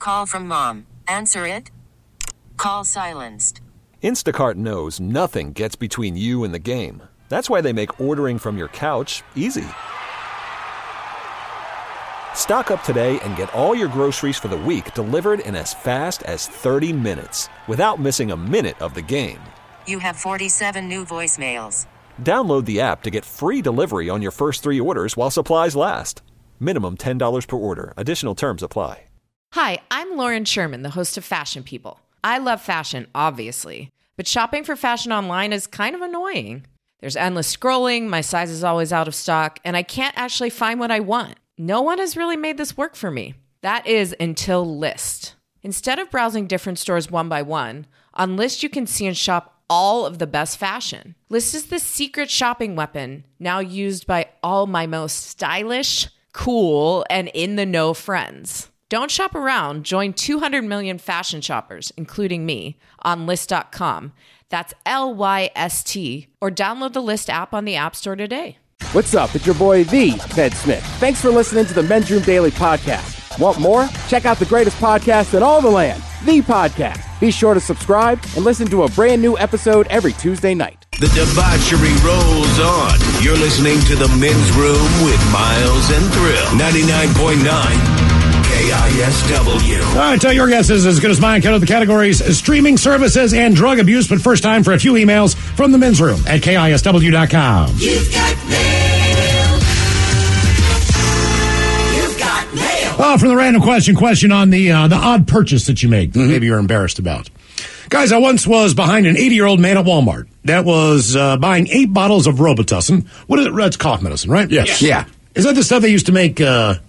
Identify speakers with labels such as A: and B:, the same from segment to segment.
A: call from mom. Answer it. Call silenced.
B: Instacart knows nothing gets between you and the game. That's why they make ordering from your couch easy. Stock up today and get all your groceries for the week delivered in as fast as 30 minutes without missing a minute of the game.
A: You have 47 new voicemails.
B: Download the app to get free delivery on your first 3 orders while supplies last. Minimum $10 per order. Additional terms apply.
C: Hi, I'm Lauren Sherman, the host of Fashion People. I love fashion, obviously, but shopping for fashion online is kind of annoying. There's endless scrolling, my size is always out of stock, and I can't actually find what I want. No one has really made this work for me. That is until Lyst. Instead of browsing different stores one by one, on Lyst you can see and shop all of the best fashion. Lyst is the secret shopping weapon now used by all my most stylish, cool, and in-the-know friends. Don't shop around. Join 200 million fashion shoppers, including me, on Lyst.com. That's Lyst, or download the Lyst app on the App Store today.
D: What's up? It's your boy, The Ted Smith. Thanks for listening to the Men's Room Daily Podcast. Want more? Check out the greatest podcast in all the land, The Podcast. Be sure to subscribe and listen to a brand new episode every Tuesday night.
E: The debauchery rolls on. You're listening to the Men's Room with Miles and Thrill. 99.9 KISW.
F: All right, tell your guess is as good as mine. Count out the categories: streaming services and drug abuse. But first, time for a few emails from the Men's Room at KISW.com.
E: You've got mail. You've got mail.
F: From the random question on the odd purchase that you make that maybe you're embarrassed about. Guys, I once was behind an 80-year-old man at Walmart that was buying 8 bottles of Robitussin. What is it? That's cough medicine, right?
G: Yes. Yeah.
F: Is that the stuff they used to make,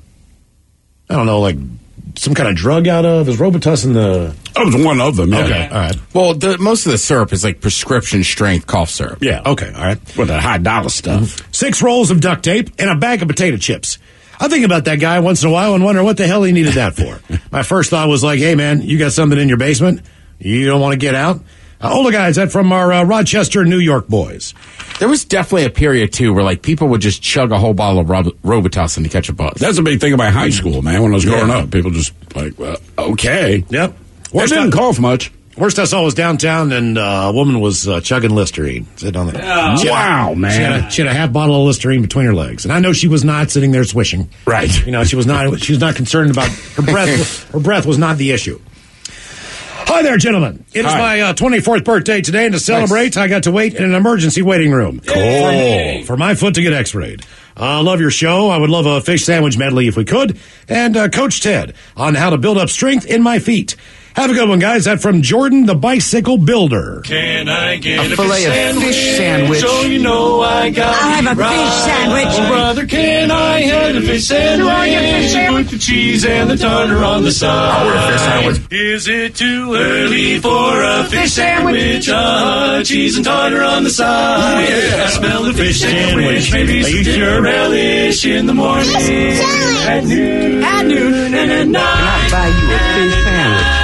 F: I don't know, like some kind of drug out of? Is Robitussin the...
G: That was one of them, yeah.
F: Okay, all right.
H: Well, most of the syrup is like prescription strength cough syrup.
F: Yeah, okay, all right.
G: With that high dollar stuff.
F: 6 rolls of duct tape and a bag of potato chips. I think about that guy once in a while and wonder what the hell he needed that for. My first thought was like, hey, man, you got something in your basement? You don't want to get out? Older guys, that from our Rochester, New York boys.
H: There was definitely a period, too, where like people would just chug a whole bottle of Robitussin to catch a bus.
G: That's a big thing about high school, man. When I was growing up, people just like, well, okay.
F: Yep.
G: It didn't cough much.
F: Worst I saw was downtown, and a woman was chugging Listerine. Sitting on there.
G: Wow, man.
F: She had a half bottle of Listerine between her legs, and I know she was not sitting there swishing.
G: Right.
F: You know, she was not concerned about her breath. Her breath was not the issue. Hi there, gentlemen. It is my 24th birthday today, and to celebrate, I got to wait in an emergency waiting room.
G: Cool.
F: For my foot to get x-rayed. I love your show. I would love a fish sandwich medley if we could. And Coach Ted on how to build up strength in my feet. Have a good one, guys. That from Jordan, the bicycle builder.
E: Can I get
H: a fillet of fish sandwich?
E: So you know I got
I: I'll have a fish sandwich.
E: Oh, brother, can I have a fish sandwich? With the cheese and the tartar on the side.
H: I want a fish sandwich.
E: Is it too early for a fish sandwich? Cheese and tartar on the side. Yeah. I smell the fish sandwich. Maybe some dinner relish in the morning. At noon, and at night.
H: Can I buy you a fish sandwich?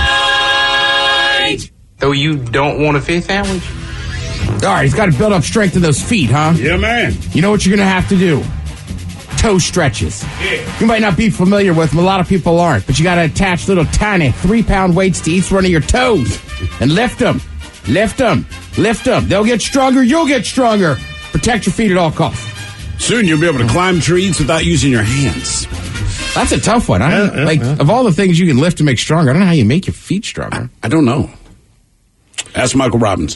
H: Though you don't want a fish sandwich? All right, he's got to build up strength in those feet, huh?
G: Yeah, man.
H: You know what you're going to have to do? Toe stretches.
G: Yeah.
H: You might not be familiar with them. A lot of people aren't. But you got to attach little tiny 3-pound weights to each one of your toes and lift them. Lift them. Lift them. They'll get stronger. You'll get stronger. Protect your feet at all costs.
G: Soon you'll be able to climb trees without using your hands.
H: That's a tough one. Of all the things you can lift to make stronger, I don't know how you make your feet stronger.
G: I don't know. Ask Michael Robinson.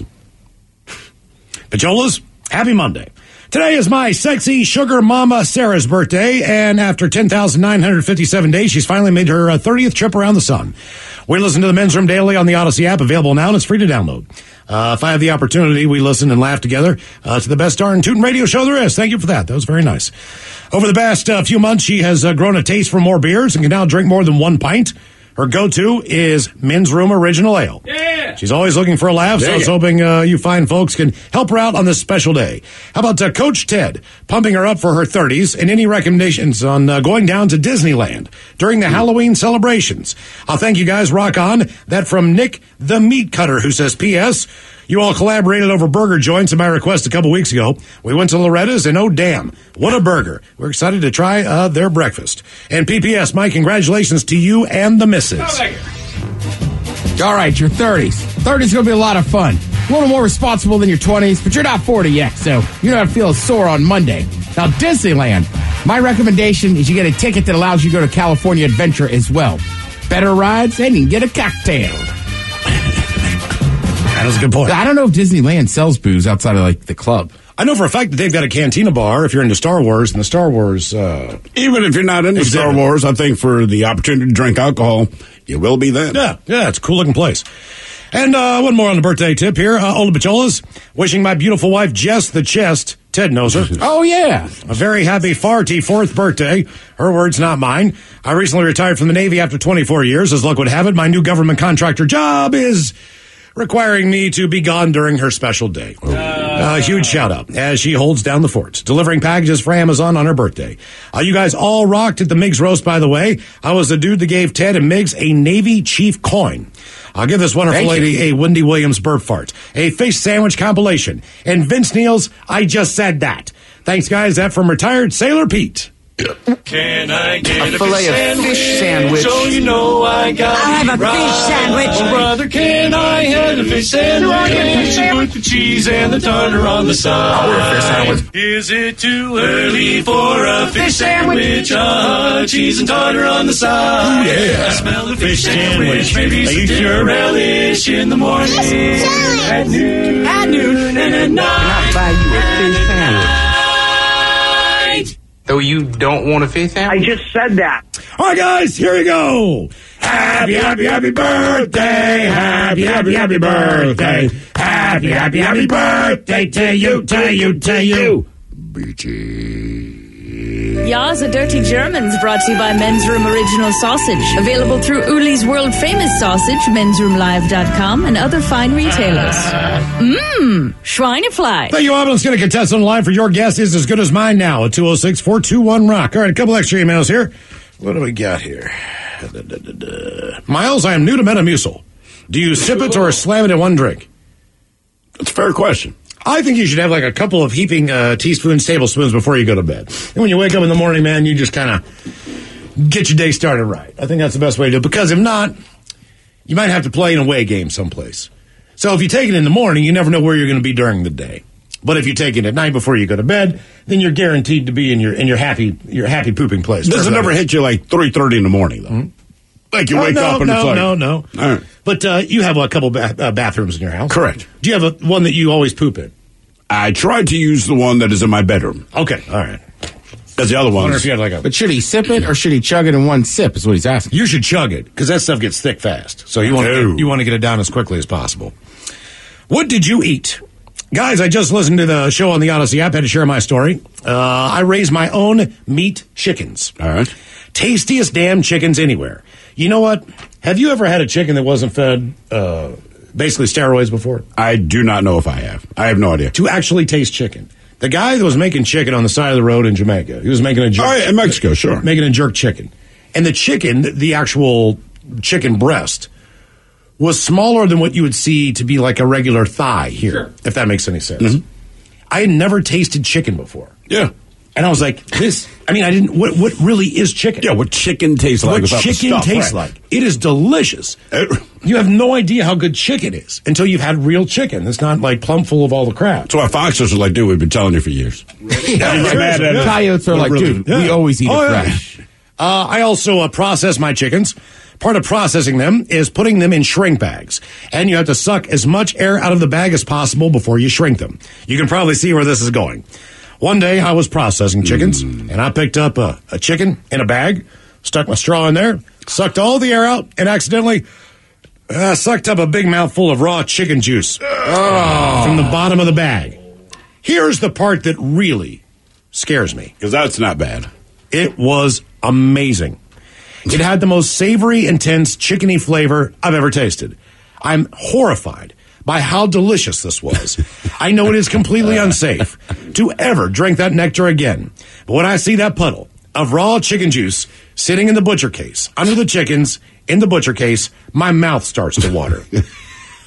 F: Pacholas, happy Monday. Today is my sexy sugar mama Sarah's birthday, and after 10,957 days, she's finally made her 30th trip around the sun. We listen to the Men's Room Daily on the Odyssey app, available now, and it's free to download. If I have the opportunity, we listen and laugh together to the best darn tootin' radio show there is. Thank you for that. That was very nice. Over the past few months, she has grown a taste for more beers and can now drink more than 1 pint. Her go-to is Men's Room Original Ale. Yeah. She's always looking for a laugh, so I was hoping you fine folks can help her out on this special day. How about Coach Ted pumping her up for her 30s, and any recommendations on going down to Disneyland during the Halloween celebrations? I'll thank you guys. Rock on. That from Nick the Meat Cutter, who says, P.S., You all collaborated over burger joints at my request a couple weeks ago. We went to Loretta's, and oh, damn, what a burger. We're excited to try their breakfast. And PPS, Mike, congratulations to you and the missus.
H: All right, your 30s. 30s going to be a lot of fun. A little more responsible than your 20s, but you're not 40 yet, so you're not feeling sore on Monday. Now, Disneyland, my recommendation is you get a ticket that allows you to go to California Adventure as well. Better rides, and you can get a cocktail.
F: That is a good point.
H: I don't know if Disneyland sells booze outside of, like, the club.
F: I know for a fact that they've got a cantina bar if you're into Star Wars, and the Star Wars...
G: Even if you're not into Star Wars, I think for the opportunity to drink alcohol, you will be then.
F: Yeah, it's a cool-looking place. And one more on the birthday tip here. Ola Pacholas, wishing my beautiful wife, Jess the Chest, Ted knows her.
H: Oh, yeah.
F: A very happy 44th birthday. Her words, not mine. I recently retired from the Navy after 24 years. As luck would have it, my new government contractor job is requiring me to be gone during her special day. A huge shout out as she holds down the fort, delivering packages for Amazon on her birthday. You guys all rocked at the Miggs roast, by the way. I was the dude that gave Ted and Miggs a Navy Chief coin. I'll give this wonderful lady a Wendy Williams burp fart, a fish sandwich compilation, and Vince Neil's I Just Said That. Thanks, guys. That from retired Sailor Pete.
E: Can I get a
H: fillet of fish sandwich?
E: So you know I got
I: I'll have a fish sandwich.
E: Oh, brother, can I have a fish sandwich? With the cheese and the tartar on the side.
H: I'll order a fish sandwich.
E: Is it too early for a fish sandwich? Cheese and tartar on the side.
G: Ooh, yeah.
E: I smell the fish sandwich. Maybe some dinner relish in the morning. At noon and at night.
H: I'll buy you a fish sandwich. Though you don't want a fish sandwich?
I: I just said that.
F: All right, guys, here we go. Happy, happy, happy birthday. Happy, happy, happy birthday. Happy, happy, happy birthday to you, to you, to you.
J: Ya's a Dirty Germans brought to you by Men's Room Original Sausage. Available through Uli's World Famous Sausage, mensroomlive.com, and other fine retailers. Schweinefleisch.
F: Thank you, Let's get a contestant on the line for your guess is as good as mine now at 206-421-ROCK. All right, a couple extra emails here. What do we got here? Miles, I am new to Metamucil. Do you sip it or slam it in one drink?
G: That's a fair question.
F: I think you should have like a couple of heaping teaspoons, tablespoons before you go to bed. And when you wake up in the morning, man, you just kind of get your day started right. I think that's the best way to do it. Because if not, you might have to play an away game someplace. So if you take it in the morning, you never know where you're going to be during the day. But if you take it at night before you go to bed, then you're guaranteed to be in your happy pooping place.
G: Does it never hit you like 3:30 in the morning though? Mm-hmm. Like you wake up and it's like...
F: No.
G: All right.
F: But you have a couple bathrooms in your house.
G: Correct.
F: Do you have one that you always poop in?
G: I tried to use the one that is in my bedroom.
F: Okay, all right.
G: Because the other
F: I wonder
G: ones...
F: if you had like a...
H: But should he sip it or should he chug it in one sip is what he's asking.
F: You should chug it, because that stuff gets thick fast. So you want to get it down as quickly as possible. What did you eat? Guys, I just listened to the show on the Odyssey app. Had to share my story. I raised my own meat chickens.
G: All right.
F: Tastiest damn chickens anywhere. You know what? Have you ever had a chicken that wasn't fed basically steroids before?
G: I do not know if I have. I have no idea.
F: To actually taste chicken. The guy that was making chicken on the side of the road in Jamaica, he was making a jerk.
G: Oh, yeah, in Mexico, sure.
F: Making a jerk chicken. And the chicken, the actual chicken breast, was smaller than what you would see to be like a regular thigh here, if that makes any sense. Mm-hmm. I had never tasted chicken before.
G: Yeah.
F: And I was like, what really is chicken?
G: Yeah, what chicken tastes like.
F: What chicken tastes like. It is delicious. You have no idea how good chicken is until you've had real chicken. It's not like plumb full of all the crap.
G: That's why foxes are like, dude, we've been telling you for years.
H: Coyotes are like, dude, we always eat it fresh.
F: I also process my chickens. Part of processing them is putting them in shrink bags. And you have to suck as much air out of the bag as possible before you shrink them. You can probably see where this is going. One day I was processing chickens, and I picked up a chicken in a bag, stuck my straw in there, sucked all the air out, and accidentally sucked up a big mouthful of raw chicken juice from the bottom of the bag. Here's the part that really scares me.
G: Because that's not bad.
F: It was amazing. It had the most savory, intense, chickeny flavor I've ever tasted. I'm horrified by how delicious this was. I know it is completely unsafe to ever drink that nectar again. But when I see that puddle of raw chicken juice sitting in the butcher case, under the chickens, in the butcher case, my mouth starts to water.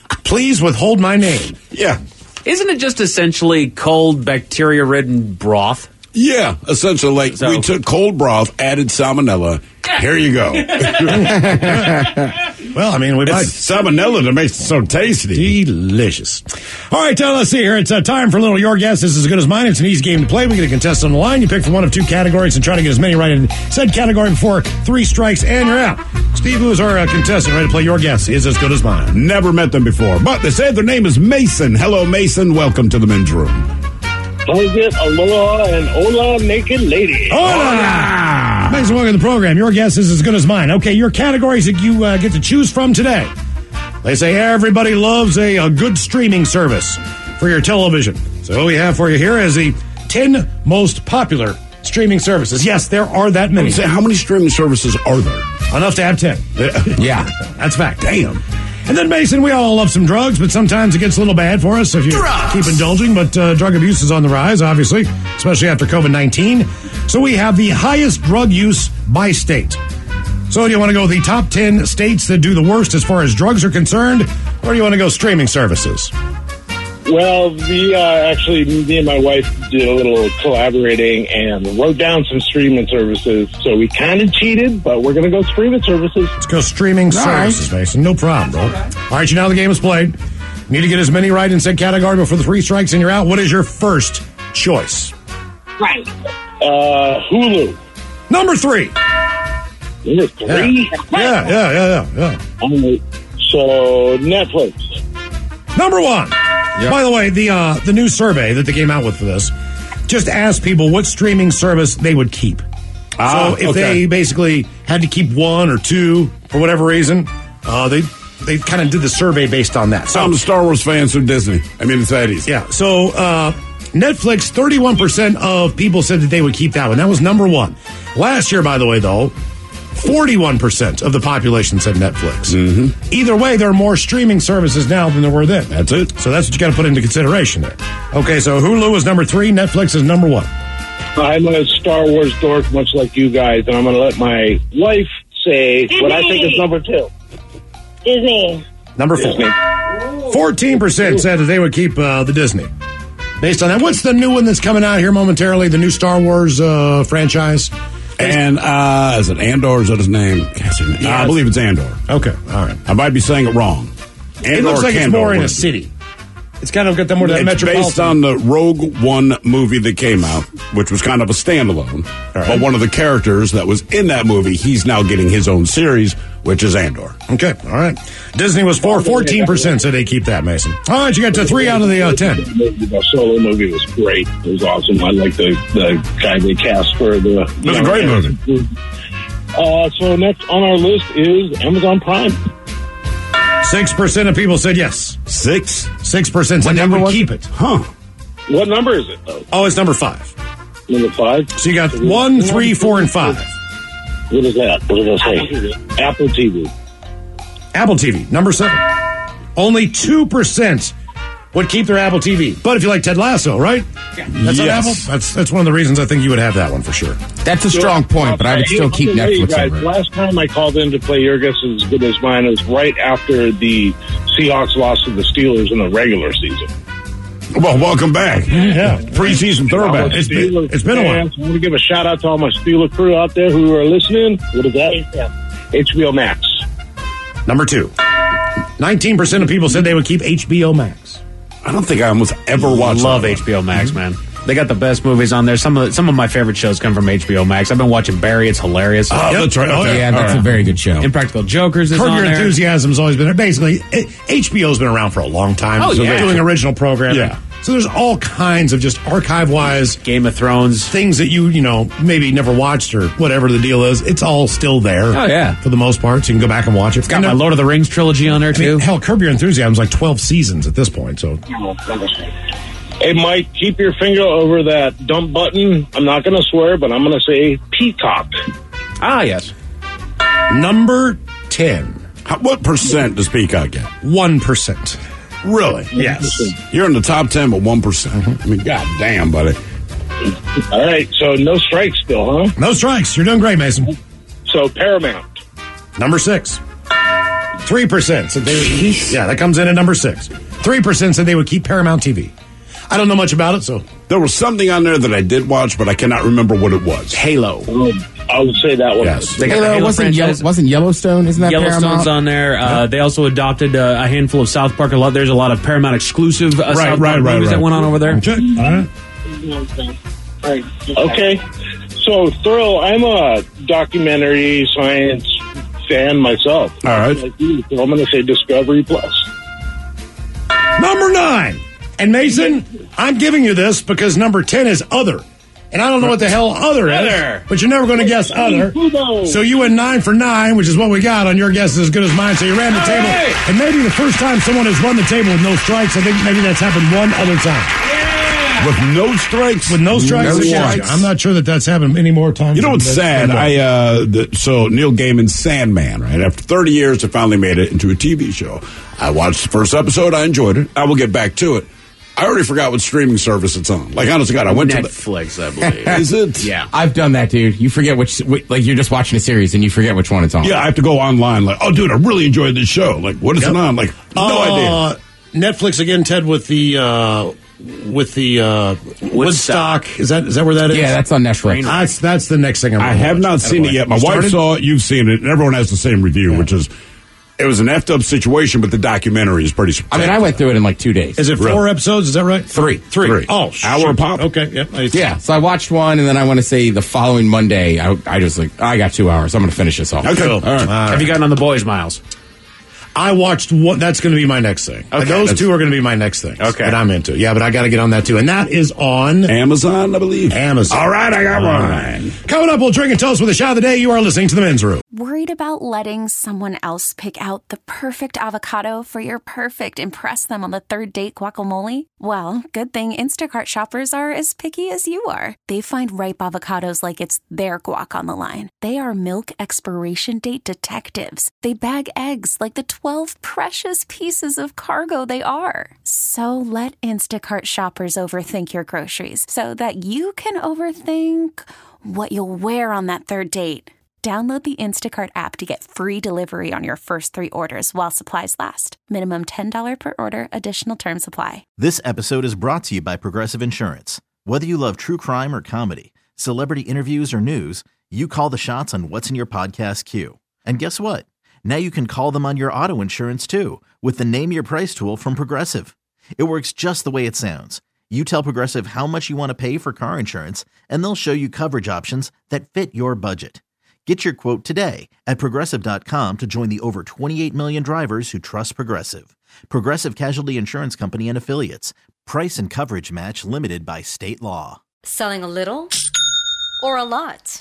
F: Please withhold my name.
G: Yeah.
K: Isn't it just essentially cold, bacteria-ridden broth?
G: Yeah, essentially, like, we took cold broth, added salmonella. Here you go.
F: Well, I mean, we might.
G: Salmonella that makes it so tasty.
F: Delicious. All right, let's see here. It's time for a little Your Guess is as good as mine. It's an easy game to play. We get a contestant on the line. You pick from one of two categories and try to get as many right in said category before 3 strikes, and you're out. Steve, who is our contestant, ready to play Your Guess is as good as mine.
G: Never met them before, but they said their name is Mason. Hello, Mason. Welcome to the men's room.
L: Aloha and hola, naked lady.
F: Hola! Mason, welcome to the program. Your guess is as good as mine. Okay, your categories that you get to choose from today. They say everybody loves a good streaming service for your television. So what we have for you here is the 10 most popular streaming services. Yes, there are that many.
G: Say, how many streaming services are there?
F: Enough to have 10.
H: Yeah.
F: That's fact. Damn. And then, Mason, we all love some drugs, but sometimes it gets a little bad for us if you keep indulging. But drug abuse is on the rise, obviously, especially after COVID-19. So we have the highest drug use by state. So do you want to go the top 10 states that do the worst as far as drugs are concerned, or do you want to go streaming services?
L: Well, me and my wife did a little collaborating and wrote down some streaming services. So we kind of cheated, but we're going to go streaming services.
F: Let's go streaming services, Mason. No problem, bro. All right, you know how the game is played. You need to get as many right in said category before the 3 strikes and you're out. What is your first choice?
L: Right. Hulu.
F: Number 3.
L: Number 3?
F: Yeah.
L: So Netflix.
F: Number 1. Yep. By the way, the new survey that they came out with for this just asked people what streaming service they would keep. So if they basically had to keep 1 or 2 for whatever reason, they kind of did the survey based on that. So
G: I'm a Star Wars fan, so Disney. I mean, it's that easy.
F: Yeah. So Netflix, 31% of people said that they would keep that one. That was number 1. Last year, by the way, though, 41% of the population said Netflix.
G: Mm-hmm.
F: Either way, there are more streaming services now than there were then.
G: That's it.
F: So that's what you got to put into consideration there. Okay, so Hulu is number 3, Netflix is number 1.
L: I'm a Star Wars dork, much like you guys, and I'm going to let my wife say what I think is number 2.
M: Disney.
F: Number 4. 14% said that they would keep the Disney. Based on that, what's the new one that's coming out here momentarily? The new Star Wars franchise?
G: And is it Andor? Is that his name? I believe it's Andor.
F: Okay, all right.
G: I might be saying it wrong. Andor,
F: it looks like it's more in a city. It's kind of got more of that metropolitan.
G: It's based on the Rogue One movie that came out, which was kind of a standalone. Right. But one of the characters that was in that movie, he's now getting his own series, which is Andor.
F: Okay, all right. Disney was 14% said they keep that, Mason. All right, you got to 3 out of the 10.
L: The Solo movie was great. It was awesome. I like the guy they cast for the...
G: It was a great movie.
L: So next on our list is Amazon Prime.
F: 6% of people said yes. 6% said they would keep it.
G: Huh.
L: What number is it, though?
F: Oh, it's number 5.
L: Number 5?
F: So you got 1, 3, 4, and 5.
L: What is that? What does that say? Apple TV.
F: Apple TV, number 7. Only 2% would keep their Apple TV. But if you like Ted Lasso, right? Yeah. That's on Apple? That's one of the reasons I think you would have that one for sure.
H: That's a strong point, but I would still keep Netflix
L: guys,
H: over it.
L: Last time I called in to play Your Guess is as good as mine was right after the Seahawks lost to the Steelers in the regular season.
G: Well, welcome back.
F: Yeah.
G: Preseason throwback.
F: It's been a while.
L: I want to give a shout out to all my Steeler crew out there who are listening. What is that? HBO Max.
F: Number 2. 19% of people said they would keep HBO Max.
G: I don't think I almost ever watched.
K: Love HBO Max, man. They got the best movies on there. Some of my favorite shows come from HBO Max. I've been watching Barry. It's hilarious.
G: Oh, that's right.
H: Okay. Yeah, that's a very good show.
K: Impractical Jokers is
F: Curb
K: on
F: Your
K: there.
F: Enthusiasm's always been there. Basically, HBO's been around for a long time.
K: Oh,
F: so
K: yeah.
F: they're doing original programming.
G: Yeah.
F: So there's all kinds of just archive-wise
K: Game of Thrones.
F: things that you maybe never watched or whatever the deal is. It's all still there.
K: Oh, yeah.
F: For the most part, so you can go back and watch it.
K: It's got my Lord of the Rings trilogy on there, too.
F: Hell, Curb Your Enthusiasm's like 12 seasons at this point, so...
L: Hey, Mike, keep your finger over that dump button. I'm not going to swear, but I'm going to say Peacock.
K: Ah, yes.
F: Number 10.
G: What percent does Peacock get?
F: 1%.
G: Really?
F: Yes.
G: You're in the top 10, but 1%. I mean, goddamn, buddy.
L: All right, so no strikes still, huh?
F: No strikes. You're doing great, Mason.
L: So Paramount.
F: Number 6. 3% said they would keep. Yeah, that comes in at number 6. 3% said they would keep Paramount TV. I don't know much about it, so.
G: There was something on there that I did watch, but I cannot remember what it was.
K: Halo.
L: I would say that one.
G: Yes.
K: They got the Halo franchise.
H: Wasn't Yellowstone? Isn't that
K: Yellowstone's
H: Paramount?
K: on there. They also adopted a handful of South Park. There's a lot of Paramount exclusive South Park movies that went on over there.
F: Okay. All right.
L: Okay. So, Thrill, I'm a documentary science fan myself.
G: All right.
L: So I'm going to say Discovery Plus.
F: Number 9. And Mason, I'm giving you this because number 10 is Other. And I don't know what the hell Other is, but you're never going to guess Other. So you went 9 for 9, which is what we got on your guess is as good as mine. So you ran the table. And maybe the first time someone has run the table with no strikes, I think maybe that's happened one other time.
G: With no strikes?
F: With no strikes.
G: No strikes.
F: I'm not sure that that's happened any more times.
G: You know what's sad? So Neil Gaiman's Sandman, right? After 30 years, it finally made it into a TV show. I watched the first episode. I enjoyed it. I will get back to it. I already forgot what streaming service it's on. Like, honest to God, I went
K: Netflix,
G: to
K: I believe.
G: Is it?
K: Yeah.
H: I've done that, dude. You forget like you're just watching a series and you forget which one it's on.
G: Yeah, I have to go online. Like, oh, dude, I really enjoyed this show. Like, what is it on? Like, no idea.
F: Netflix again, Ted, with the Woodstock. Is that where that is?
H: Yeah, that's on Netflix.
F: That's the next thing
G: I have not seen it yet. My wife saw it. You've seen it. And everyone has the same review, which is it was an effed up situation, but the documentary is pretty spectacular.
H: I mean, I went through it in like 2 days.
F: Is it 4 episodes? Is that right?
H: 3.
F: Oh,
G: hour pop.
F: Okay, yep.
H: Yeah, so I watched one, and then I want to say the following Monday, I just like, I got 2 hours. I'm going to finish this off.
G: Okay.
F: Cool.
G: All right.
K: Have you gotten on The Boys, Miles?
F: I watched one. That's going to be my next thing.
K: Okay.
F: Those two are going to be my next thing.
K: Okay.
F: That I'm into. Yeah, but I got to get on that too. And that is on
G: Amazon, I believe.
F: Amazon.
G: All right, I got one.
F: Coming up, we'll drink and toast with a shot of the day. You are listening to The Men's Room.
N: Worried about letting someone else pick out the perfect avocado for your perfect impress them on the third date guacamole? Well, good thing Instacart shoppers are as picky as you are. They find ripe avocados like it's their guac on the line. They are milk expiration date detectives. They bag eggs like the 12 precious pieces of cargo they are. So let Instacart shoppers overthink your groceries so that you can overthink what you'll wear on that third date. Download the Instacart app to get free delivery on your first 3 orders while supplies last. Minimum $10 per order. Additional terms apply.
O: This episode is brought to you by Progressive Insurance. Whether you love true crime or comedy, celebrity interviews or news, you call the shots on what's in your podcast queue. And guess what? Now you can call them on your auto insurance too with the Name Your Price tool from Progressive. It works just the way it sounds. You tell Progressive how much you want to pay for car insurance, and they'll show you coverage options that fit your budget. Get your quote today at Progressive.com to join the over 28 million drivers who trust Progressive. Progressive Casualty Insurance Company and Affiliates. Price and coverage match limited by state law.
P: Selling a little or a lot?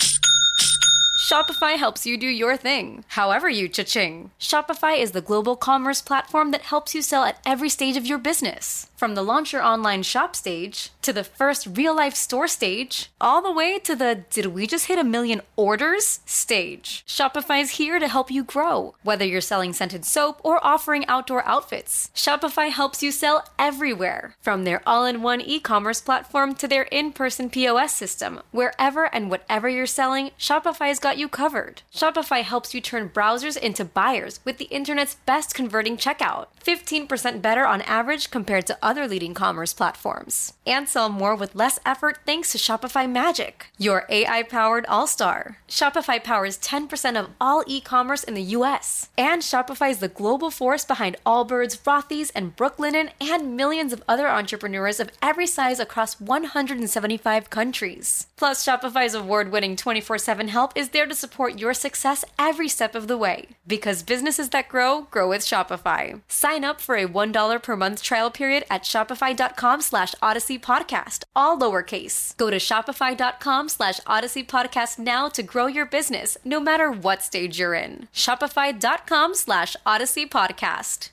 P: Shopify helps you do your thing, however you cha-ching. Shopify is the global commerce platform that helps you sell at every stage of your business. From the launch your online shop stage, to the first real-life store stage, all the way to the did we just hit 1 million orders stage. Shopify's here to help you grow. Whether you're selling scented soap or offering outdoor outfits, Shopify helps you sell everywhere. From their all-in-one e-commerce platform to their in-person POS system, wherever and whatever you're selling, Shopify's got you covered. Shopify helps you turn browsers into buyers with the internet's best converting checkout. 15% better on average compared to other leading commerce platforms. And sell more with less effort thanks to Shopify Magic, your AI-powered all-star. Shopify powers 10% of all e-commerce in the U.S. And Shopify is the global force behind Allbirds, Rothy's, and Brooklinen, and millions of other entrepreneurs of every size across 175 countries. Plus, Shopify's award-winning 24/7 help is there to support your success every step of the way. Because businesses that grow with Shopify. Sign up for a $1 per month trial period at shopify.com/Odyssey Podcast, all lowercase. Go to shopify.com/Odyssey Podcast now to grow your business, no matter what stage you're in. Shopify.com/Odyssey Podcast.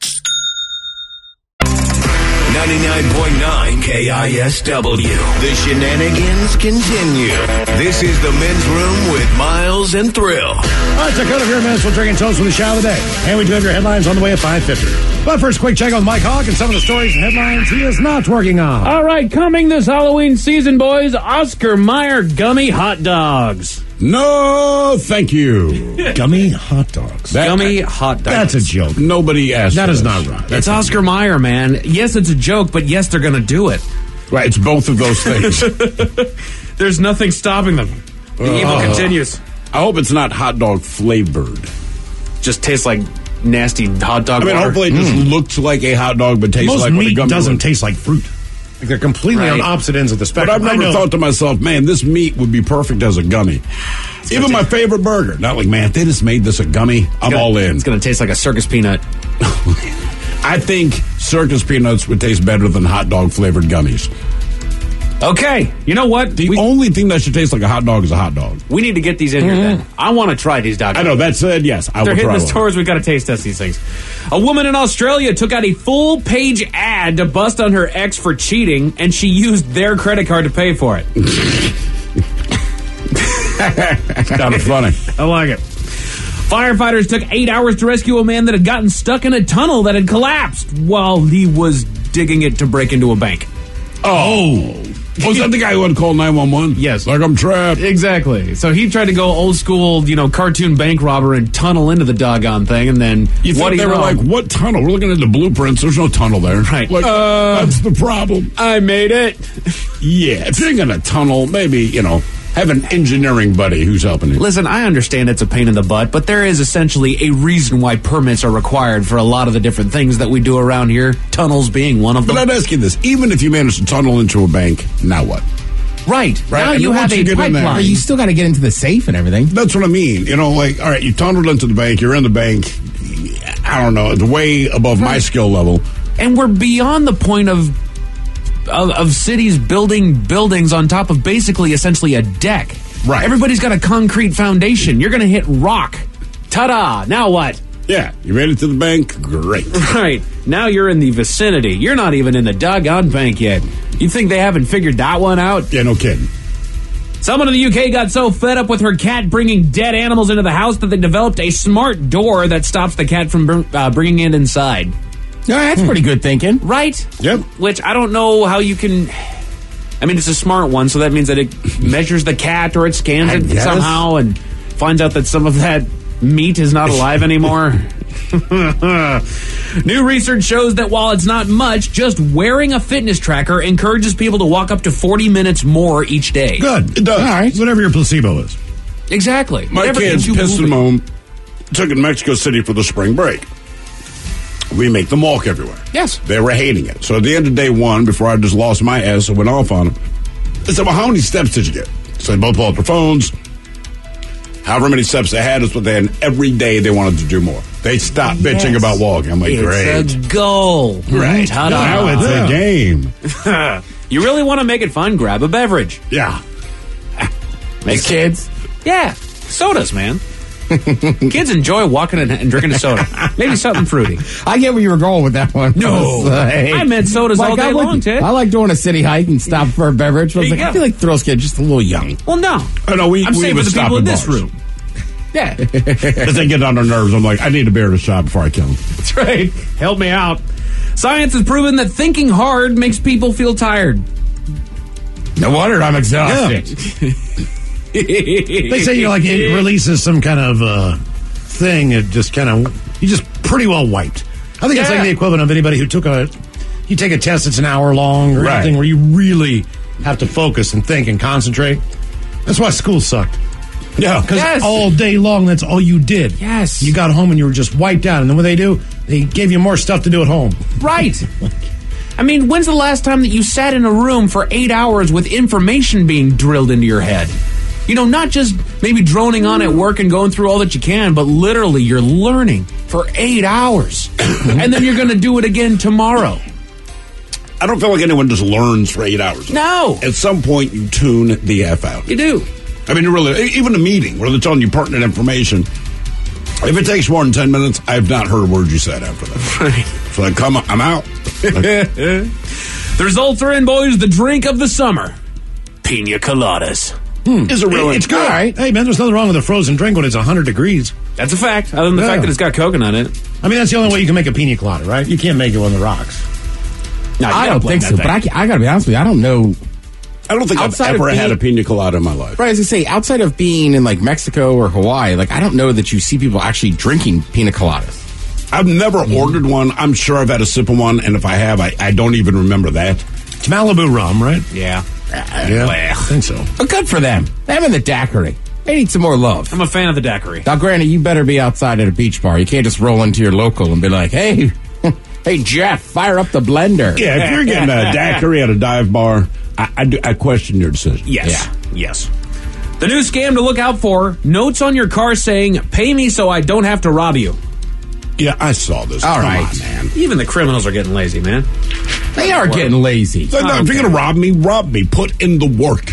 Q: 99.9 KISW. The shenanigans continue. This is the Men's Room with Miles and Thrill.
F: All right, so cut up your minutes. We'll drink and toast with a shot of the day. And we do have your headlines on the way at 5:50. But first, quick check on Mike Hawk and some of the stories and headlines he is not working on.
K: All right, coming this Halloween season, boys, Oscar Mayer gummy hot dogs.
G: No, thank you.
F: Gummy hot dogs.
K: Gummy hot dogs.
F: That's a joke.
G: Nobody asked.
F: That is not right.
K: It's Oscar Mayer, man. Yes, it's a joke, but yes, they're going to do it.
G: Right, it's both of those things.
K: There's nothing stopping them. The evil continues.
G: I hope it's not hot dog flavored.
K: Just tastes like nasty hot dog water.
G: Hopefully it just looks like a hot dog, but tastes
F: Most
G: like
F: meat
G: what a
F: doesn't taste like fruit. Like they're completely on opposite ends of the spectrum.
G: But I've never thought to myself, man, this meat would be perfect as a gummy. Even my favorite burger. Not like, man, if they just made this a gummy, I'm all in.
K: It's going to taste like a circus peanut.
G: I think circus peanuts would taste better than hot dog flavored gummies.
K: Okay, you know what?
G: The only thing that should taste like a hot dog is a hot dog.
K: We need to get these in here then. I want to try these, Doc.
G: I know, that said, yes, I will try
K: They're hitting the
G: one.
K: stores, we got to taste test these things. A woman in Australia took out a full-page ad to bust on her ex for cheating, and she used their credit card to pay for it.
G: Kind of funny.
K: I like it. Firefighters took 8 hours to rescue a man that had gotten stuck in a tunnel that had collapsed while he was digging it to break into a bank.
G: Oh. Was that the guy who had to call 911?
K: Yes.
G: Like, I'm trapped.
K: Exactly. So he tried to go old school, cartoon bank robber and tunnel into the doggone thing, and then
G: They were like, what tunnel? We're looking at the blueprints. There's no tunnel there.
K: Right.
G: Like, that's the problem.
K: I made it.
G: Yeah. If you're in a tunnel, maybe, have an engineering buddy who's helping you.
K: Listen, I understand it's a pain in the butt, but there is essentially a reason why permits are required for a lot of the different things that we do around here, tunnels being one of them.
G: But I'd ask you this. Even if you manage to tunnel into a bank, now what?
K: Right.
H: Now
G: And
H: you
G: once
H: have a
G: get in there-
H: pipeline. You still got to get into the safe and everything.
G: That's what I mean. All right, you tunneled into the bank, you're in the bank. I don't know, it's way above my skill level.
K: And we're beyond the point of cities building buildings on top of basically essentially a deck.
G: Right.
K: Everybody's got a concrete foundation. You're going to hit rock. Ta-da. Now what?
G: Yeah, you made it to the bank? Great.
K: Right. Now you're in the vicinity. You're not even in the doggone bank yet. You think they haven't figured that one out?
G: Yeah, no kidding.
K: Someone in the UK got so fed up with her cat bringing dead animals into the house that they developed a smart door that stops the cat from bringing it inside.
H: No, that's pretty good thinking.
K: Right?
G: Yep.
K: Which I don't know how you can... I mean, it's a smart one, so that means that it measures the cat or it scans it somehow and finds out that some of that meat is not alive anymore. New research shows that while it's not much, just wearing a fitness tracker encourages people to walk up to 40 minutes more each day.
F: Good.
G: It does.
F: All right. Whatever your placebo is.
K: Exactly.
G: My
K: Whatever
G: kids
K: keeps you
G: pissed
K: moving.
G: them home, took it to Mexico City for the spring break. We make them walk everywhere.
H: Yes.
G: They were hating it. So at the end of day one, before I just lost my ass and went off on them, I said, well, how many steps did you get? So they both pulled out their phones. However many steps they had is what they had. And every day they wanted to do more. They stopped bitching about walking. I'm like, great.
K: It's a goal.
G: Right.
K: Ta-da.
G: Now it's a game.
K: You really want to make it fun? Grab a beverage.
G: Yeah.
H: Makes kids.
K: Yeah. Sodas, man. Kids enjoy walking and drinking a soda. Maybe something fruity.
H: I get where you were going with that one.
K: No. I meant sodas all day long, Ted.
H: I like doing a city hike and stop for a beverage. But I was
K: There
H: like,
K: you
H: I feel like Thrills Kid just a little young.
K: Well, no.
G: I know,
K: I'm saying for the people in this room.
H: Yeah.
G: As they get on their nerves, I'm like, I need a beer to shot before I kill them.
K: That's right. Help me out. Science has proven that thinking hard makes people feel tired.
H: No wonder I'm exhausted.
F: They say it releases some kind of thing. It just you just pretty well wiped. I think it's like the equivalent of anybody who you take a test that's an hour long or anything where you really have to focus and think and concentrate. That's why school sucked. Yeah, because all day long, that's all you did.
K: Yes.
F: You got home and you were just wiped out. And then what they do, they gave you more stuff to do at home.
K: Right. I mean, when's the last time that you sat in a room for 8 hours with information being drilled into your head? Not just maybe droning on at work and going through all that you can, but literally you're learning for 8 hours. And then you're going to do it again tomorrow.
G: I don't feel like anyone just learns for 8 hours.
K: No.
G: At some point, you tune the F out.
K: You do.
G: I mean, really, even a meeting where they're telling you pertinent information, if it takes more than 10 minutes, I've not heard a word you said after that.
K: Right.
G: So I'm out.
K: The results are in, boys. The drink of the summer. Pina coladas.
G: Is it really?
F: It's good. All right. Hey, man, there's nothing wrong with a frozen drink when it's 100 degrees.
K: That's a fact. Other than the fact that it's got coconut in it.
F: I mean, that's the only way you can make a pina colada, right? You can't make it on the rocks.
K: No,
H: I don't think so, but I got to be honest with you. I don't know
G: I don't think I've ever had a pina colada in my life.
H: Right, as I say, outside of being in like Mexico or Hawaii, like I don't know that you see people actually drinking pina coladas.
G: I've never ordered one. I'm sure I've had a sip of one, and if I have, I don't even remember that.
F: It's Malibu rum, right?
K: Yeah.
F: I think so.
H: But good for them. Them and the daiquiri. They need some more love.
K: I'm a fan of the daiquiri.
H: Now, granted, you better be outside at a beach bar. You can't just roll into your local and be like, hey, hey, Jeff, fire up the blender.
G: Yeah, if you're getting a daiquiri at a dive bar, I question your decision.
K: Yes. Yes. The new scam to look out for, notes on your car saying, pay me so I don't have to rob you.
G: Yeah, I saw this.
H: All right,
G: man.
K: Even the criminals are getting lazy, man.
H: They are getting lazy.
G: If you're going to rob me, Put in the work.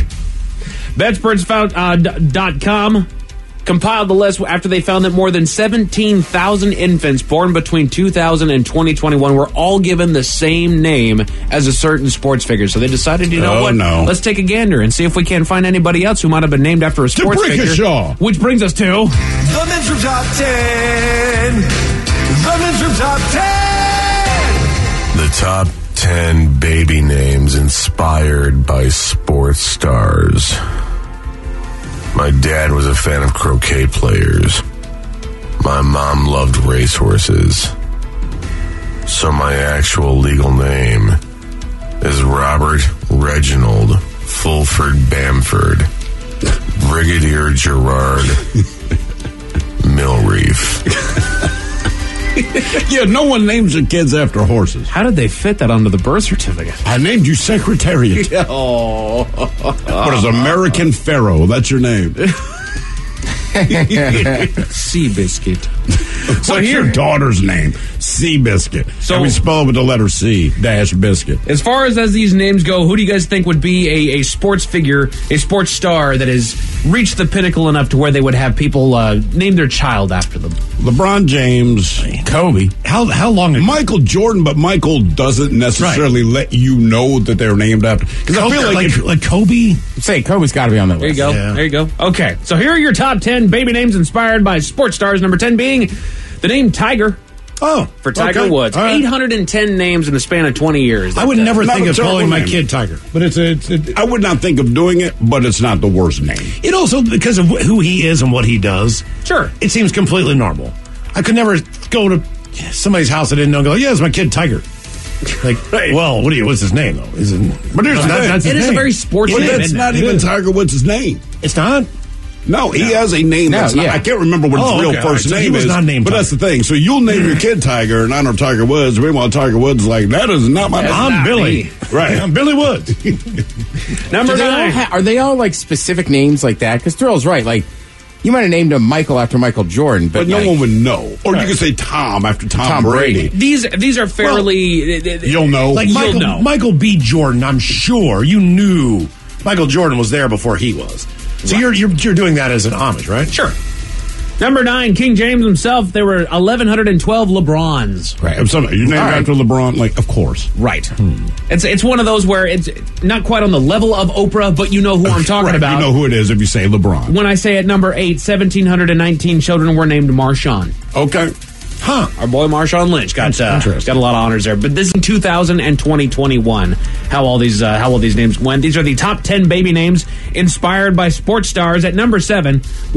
K: BetspertsCom compiled the list after they found that more than 17,000 infants born between 2000 and 2021 were all given the same name as a certain sports figure. So they decided, let's take a gander and see if we can't find anybody else who might have been named after a sports figure. Which brings us to...
Q: The Men's Room Top 10. The Men's Room Top 10. The top 10 baby names inspired by sports stars. My dad was a fan of croquet players. My mom loved racehorses. So my actual legal name is Robert Reginald Fulford Bamford Brigadier Gerard Milreef.
G: Yeah, no one names their kids after horses.
K: How did they fit that onto the birth certificate?
G: I named you Secretariat.
K: Oh.
G: What is American Pharaoh? That's your name.
K: Seabiscuit.
G: So what's your daughter's name? Seabiscuit. So we spell it with the letter C dash biscuit.
K: As far as these names go, who do you guys think would be a sports figure, a sports star that has reached the pinnacle enough to where they would have people name their child after them?
G: LeBron James,
H: Kobe.
F: How long ago?
G: Michael Jordan, but Michael doesn't necessarily let you know that they're named after. Because I feel
F: like Kobe.
H: Say Kobe's got to be on that list.
K: There you go. Yeah. There you go. Okay, so here are your top 10 baby names inspired by sports stars. Number 10 being the name Tiger.
F: Oh,
K: for Tiger Woods.
F: Right.
K: 810 names in the span of 20 years.
F: I would never think of calling my kid Tiger, but it's
G: I would not think of doing it, but it's not the worst name.
F: It also, because of who he is and what he does,
K: sure,
F: it seems completely normal. I could never go to somebody's house I didn't know and go, yeah, it's my kid Tiger. Like, well, what's his name, though?
G: But here's the thing.
K: It is a very sporty name.
G: That's not even Tiger Woods' name.
F: It's not?
G: No, he has a name. That's not, I can't remember what his real first name is. He was not named Tiger. That's the thing. So you'll name your kid Tiger, and I know Tiger Woods. Meanwhile, Tiger Woods is like, that is not my name.
F: I'm Billy. Right. I'm Billy Woods.
K: Number 9.
H: Are they all like specific names like that? Because Thrill's right. Like, you might have named him Michael after Michael Jordan, but
G: no one would know. Or you could say Tom after Tom Brady.
K: These are fairly...
G: you'll know.
F: Like Michael B. Jordan, I'm sure you knew Michael Jordan was there before he was. So you're doing that as an homage, right?
K: Sure. Number 9, King James himself. There were 1,112 LeBrons.
G: Right. You named after LeBron, like, of course.
K: Right. It's one of those where it's not quite on the level of Oprah, but you know who I'm talking about.
G: You know who it is if you say LeBron.
K: When I say at number 8, 1,719 children were named Marshawn.
G: Okay.
K: Huh. Our boy Marshawn Lynch got a lot of honors there. But this is in 2000 and 2021, how all these names went. These are the top 10 baby names inspired by sports stars. At number 7,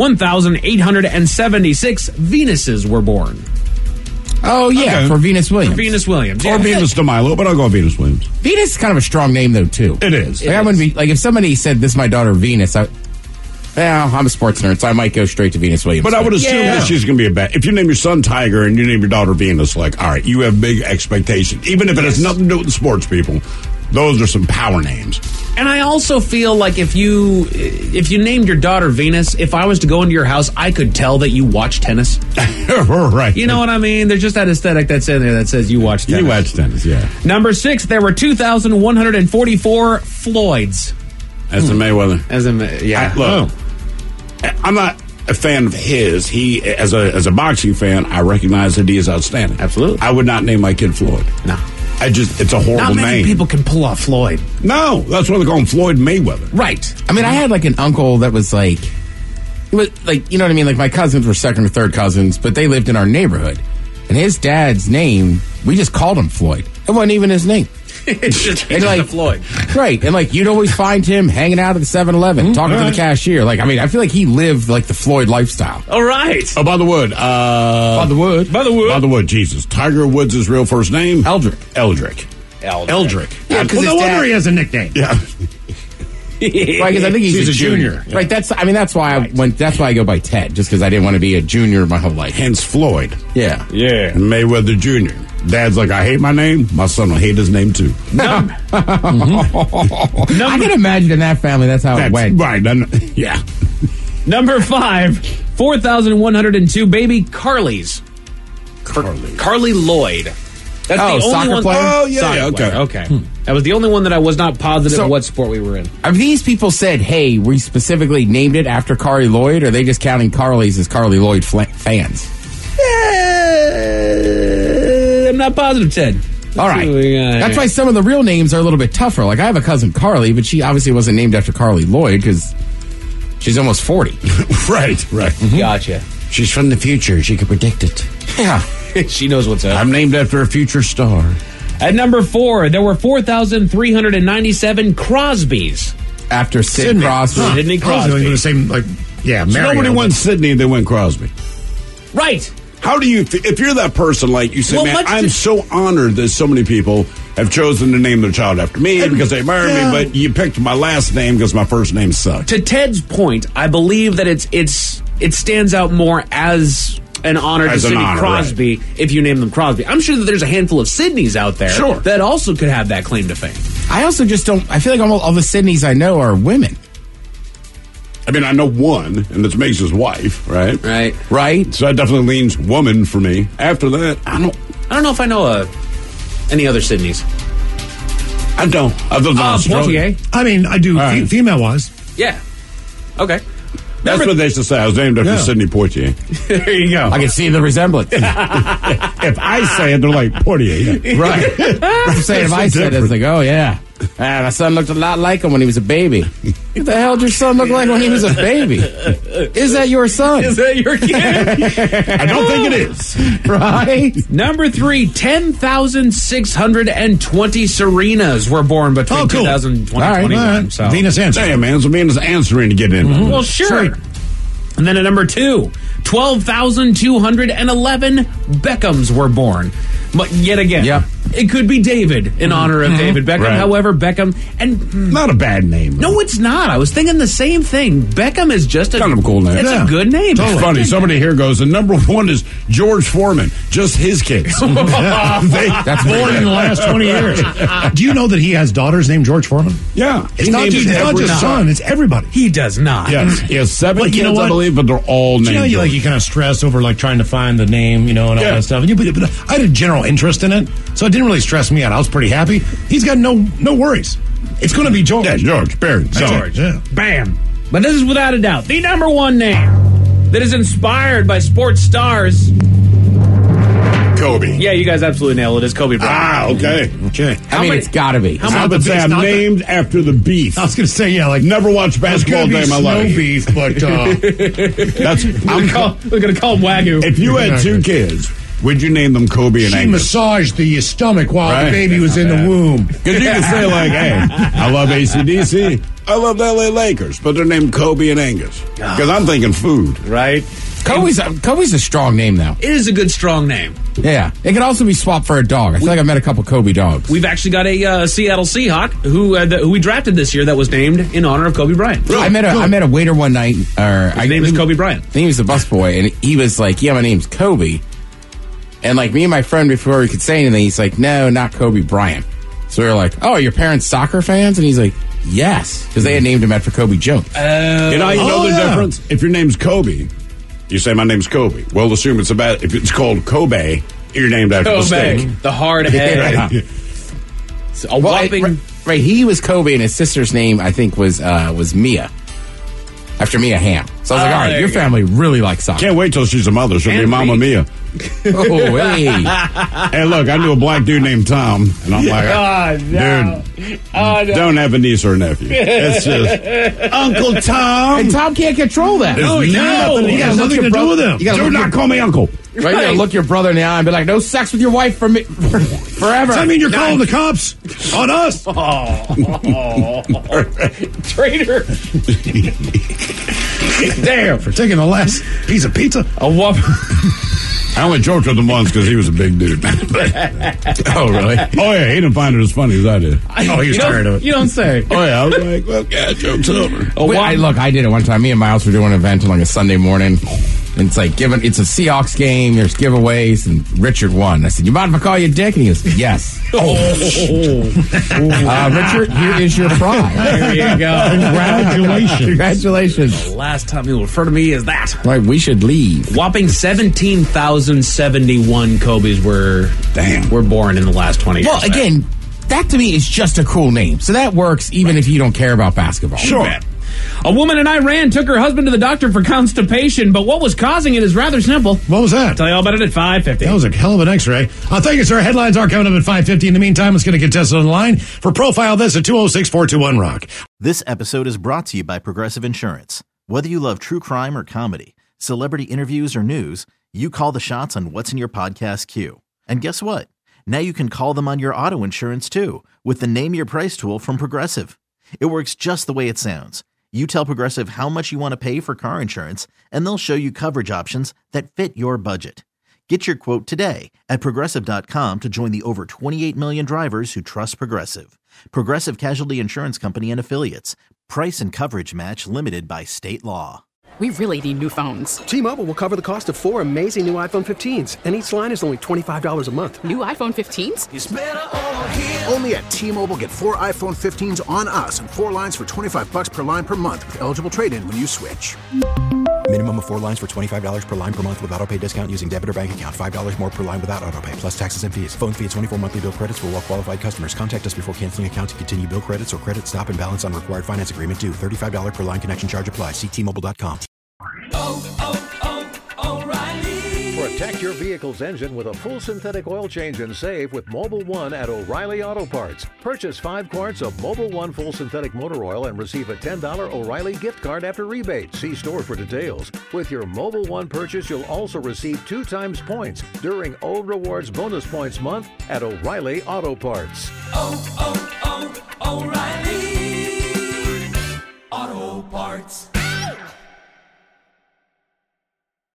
K: 1,876 Venuses were born.
H: Oh, yeah, for Venus Williams.
K: For Venus Williams.
G: Or Venus de Milo, but I'll go Venus Williams.
H: Venus is kind of a strong name, though, too.
G: It is.
H: I wouldn't be, like, if somebody said, this is my daughter Venus, I'm a sports nerd, so I might go straight to Venus Williams.
G: But I would assume that she's going to be a bet. If you name your son Tiger and you name your daughter Venus, like, all right, you have big expectations. Even if it has nothing to do with the sports people, those are some power names.
K: And I also feel like if you named your daughter Venus, if I was to go into your house, I could tell that you watch tennis.
G: Right.
K: You know what I mean? There's just that aesthetic that's in there that says you watch tennis.
G: You watch tennis, yeah.
K: Number 6, there were 2,144 Floyds.
G: As in Mayweather.
K: Look.
G: I'm not a fan of his. He, as a boxing fan, I recognize that he is outstanding.
K: Absolutely.
G: I would not name my kid Floyd.
K: No.
G: It's a horrible name.
K: Not many people can pull off Floyd.
G: No, that's why they call him Floyd Mayweather.
K: Right.
H: I mean, I had like an uncle that was like, you know what I mean? Like my cousins were second or third cousins, but they lived in our neighborhood. And his dad's name, we just called him Floyd. It wasn't even his name.
K: It's just
H: And like
K: Floyd.
H: Right, and like you'd always find him hanging out at the 7-Eleven, talking to the cashier. Like, I mean, I feel like he lived like the Floyd lifestyle.
K: All right.
G: Oh, by the wood.
H: By the wood.
K: By the wood.
G: By the wood, Jesus. Tiger Woods' real first name?
H: Eldrick.
G: Eldrick.
H: Yeah, because
F: no wonder he has a nickname.
G: Yeah.
H: Right, because I think he's a junior.
F: Yeah.
H: Right, that's why I went. That's why I go by Ted, just because I didn't want to be a junior my whole life.
G: Hence Floyd.
H: Yeah.
G: Yeah. And Mayweather Jr. Dad's like, I hate my name. My son will hate his name too.
H: I can imagine in that family that's how it went.
G: Right. Yeah.
K: Number 5, 4,102 baby Carly's. Carly Lloyd. That's the only
H: soccer
K: one.
H: player?
G: Oh, yeah,
K: Soccer
G: okay.
K: player. Okay. That was the only one that I was not positive what sport we were in.
H: Have these people said, hey, we specifically named it after Carly Lloyd, or are they just counting Carly's as Carly Lloyd fans?
K: I'm not positive, Ted.
H: All right. That's why some of the real names are a little bit tougher. Like, I have a cousin, Carly, but she obviously wasn't named after Carly Lloyd because she's almost 40.
G: Right.
H: Mm-hmm.
K: Gotcha.
G: She's from the future. She can predict it.
H: Yeah.
K: She knows what's up.
G: I'm named after a future star.
K: At number 4, there were 4,397 Crosbys.
H: After Sid Crosby.
K: Sidney
F: I was
K: Crosby.
F: doing the same, like, yeah,
G: So
F: Mario.
G: nobody went Sidney, they went Crosby.
K: Right.
G: How do you, if you're that person, like you say,
K: Well,
G: man,
K: much
G: I'm
K: to-
G: so honored that so many people have chosen to name their child after me because they married me, but you picked my last name because my first name sucked.
K: To Ted's point, I believe that it stands out more as an honor
G: As
K: to
G: an
K: Sidney
G: honor,
K: Crosby if you name them Crosby. I'm sure that there's a handful of Sidneys out there
G: Sure.
K: that also could have that claim to fame.
H: I also just don't. I feel like all the Sydneys I know are women.
G: I mean, I know one, and it's Mace's wife, right?
H: Right.
G: So that definitely leans woman for me. After that, I don't
K: know if I know any other Sidneys.
G: I don't. Other than Australia.
K: Poitier.
F: I mean, I do female-wise.
K: Yeah. Okay.
G: That's what they used to say. I was named after Sidney Poitier.
K: There you go.
H: I can see the resemblance.
G: If I say it, they're like Poitier. Yeah.
H: Right. I'm saying if I said it, it's like, oh, yeah. My son looked a lot like him when he was a baby. What the hell did your son look like when he was a baby? Is that your son?
K: Is that your kid?
G: I don't think it is.
H: Right?
K: Number 3, 10,620 Serenas were born between 2000 and 2021. So.
F: Venus answering.
G: Damn, man. So Venus answering to get in.
K: Well, sure. And then at number 2, 12,211 Beckhams were born. But yet again, it could be David in honor of David Beckham.
G: Right.
K: However, Beckham, and
G: not a bad name.
K: No, it's not. I was thinking the same thing. Beckham is just a
G: kind of a cool name.
K: It's a good name.
G: It's funny. Somebody here goes, and number 1 is George Foreman. Just his kids.
F: That's born in the last 20 years. Do you know that he has daughters named George Foreman?
G: Yeah.
F: It's not just son, it's everybody.
K: He does not.
G: Yes. He has 7
F: But
G: kids,
F: you know what?
G: I believe, but they're all named
F: You know, you kind of stress over like trying to find the name, and all that stuff. And but I had a general interest in it, so it didn't really stress me out. I was pretty happy. He's got no worries. It's going to be George.
G: Yeah, George. Barry.
K: George.
F: Yeah.
K: Bam. But this is without a doubt the number 1 name that is inspired by sports stars.
G: Kobe.
K: Yeah, you guys absolutely nailed it. It's Kobe Bryant.
G: Ah, okay.
H: I mean, it's got to be.
G: I would say I'm named after the beef.
F: I was going to say, like
G: never watched basketball day in my life.
F: No beef, but
G: that's.
K: We're going to call him Wagyu.
G: If you had 2 kids, would you name them Kobe and
F: she
G: Angus?
F: massaged the stomach while the baby was in the womb.
G: Because you can say like, hey, I love AC/DC. I love the LA Lakers, but they're named Kobe and Angus. Because I'm thinking food.
K: Right?
H: Kobe's a strong name, though.
K: It is a good, strong name.
H: Yeah. It could also be swapped for a dog. I feel like I met a couple Kobe dogs.
K: We've actually got a Seattle Seahawk who we drafted this year that was named in honor of Kobe Bryant.
H: I met a waiter one night.
K: His name is Kobe Bryant.
H: I think he was the busboy, and he was like, yeah, my name's Kobe. And like me and my friend, before we could say anything, he's like, no, not Kobe Bryant. So we were like, oh, your parents soccer fans? And he's like, yes, because they had named him after Kobe Jones.
G: You know the difference? If your name's Kobe, you say my name's Kobe. Well, assume it's about if it's called Kobe, you're named after the steak.
K: The hard head. So a whopping.
H: Right, he was Kobe, and his sister's name, I think, was Mia. After Mia Hamm. So I was like, all right, your family really likes soccer.
G: Can't wait till she's a mother. She'll be Mama Mia.
H: Oh, hey.
G: Hey, look, I knew a black dude named Tom, and I'm like, dude, don't have a niece or a nephew. It's just Uncle Tom.
H: And Tom can't control that.
G: He has nothing to do with him. Do not call me uncle.
H: Right? You gotta look your brother in the eye and be like, no sex with your wife for me forever.
F: Does that mean you're calling the cops on us?
K: Traitor.
F: Damn, for taking the last piece of pizza.
K: A whoop.
G: I only joked with him once because he was a big dude.
H: Oh, really?
G: Oh, yeah, he didn't find it as funny as I did.
F: Oh, he was tired of it.
K: You don't say.
G: Oh, yeah, I was like, well, yeah, joke's over.
H: I did it one time. Me and Miles were doing an event on like a Sunday morning. And it's like it's a Seahawks game. There's giveaways, and Richard won. I said, "You mind if I call you Dick?" And he goes, "Yes." Richard, here is your prize.
K: There you go.
H: Congratulations.
K: The last time you'll refer to me as that.
H: Right, we should leave.
K: Whopping 17,071 Kobe's were born in the last 20 years.
H: Well, again, that to me is just a cool name. So that works even if you don't care about basketball.
K: Sure. A woman in Iran took her husband to the doctor for constipation, but what was causing it is rather simple.
F: What was that?
K: I'll tell you all about it at 5:50.
F: That was a hell of an x-ray. Thank you, sir. Headlines are coming up at 5:50. In the meantime, let's get a contestant on the line for Profile This at 206-421-ROCK.
O: This episode is brought to you by Progressive Insurance. Whether you love true crime or comedy, celebrity interviews or news, you call the shots on what's in your podcast queue. And guess what? Now you can call them on your auto insurance too with the Name Your Price tool from Progressive. It works just the way it sounds. You tell Progressive how much you want to pay for car insurance, and they'll show you coverage options that fit your budget. Get your quote today at Progressive.com to join the over 28 million drivers who trust Progressive. Progressive Casualty Insurance Company and Affiliates. Price and coverage match limited by state law.
R: We really need new phones.
S: T-Mobile will cover the cost of 4 amazing new iPhone 15s, and each line is only $25 a month.
R: New iPhone 15s?
S: It's better over here.
T: Only at T-Mobile, get 4 iPhone 15s on us and 4 lines for $25 per line per month with eligible trade-in when you switch.
U: Minimum of 4 lines for $25 per line per month with autopay discount using debit or bank account. $5 more per line without autopay, plus taxes and fees. Phone fee at 24 monthly bill credits for well-qualified customers. Contact us before canceling account to continue bill credits or credit stop and balance on required finance agreement due. $35 per line connection charge applies. See T-Mobile.com.
V: Protect your vehicle's engine with a full synthetic oil change and save with Mobil 1 at O'Reilly Auto Parts. Purchase 5 quarts of Mobil 1 full synthetic motor oil and receive a $10 O'Reilly gift card after rebate. See store for details. With your Mobil 1 purchase, you'll also receive 2 times points during Old Rewards Bonus Points Month at O'Reilly Auto Parts.
E: O'Reilly.